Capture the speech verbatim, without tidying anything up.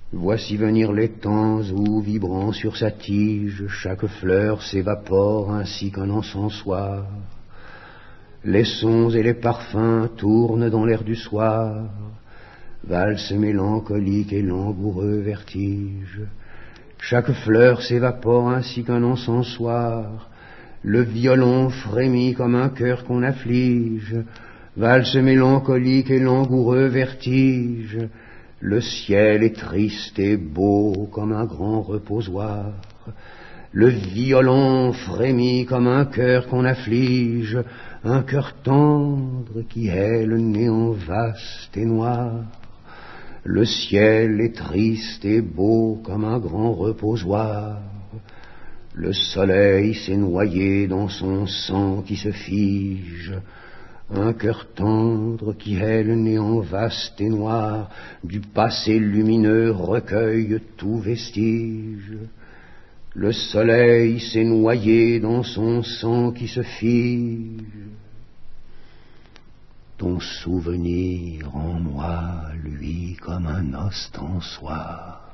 Voici venir les temps où, vibrant sur sa tige, chaque fleur s'évapore ainsi qu'un encensoir. Les sons et les parfums tournent dans l'air du soir, valse mélancolique et langoureux vertige. Chaque fleur s'évapore ainsi qu'un encensoir, le violon frémit comme un cœur qu'on afflige, valse mélancolique et langoureux vertige. Le ciel est triste et beau comme un grand reposoir, le violon frémit comme un cœur qu'on afflige, un cœur tendre qui est le néant vaste et noir. Le ciel est triste et beau comme un grand reposoir, le soleil s'est noyé dans son sang qui se fige, un cœur tendre qui est le néant vaste et noir, du passé lumineux recueille tout vestige. Le soleil s'est noyé dans son sang qui se fige. Ton souvenir en moi luit comme un ostensoir.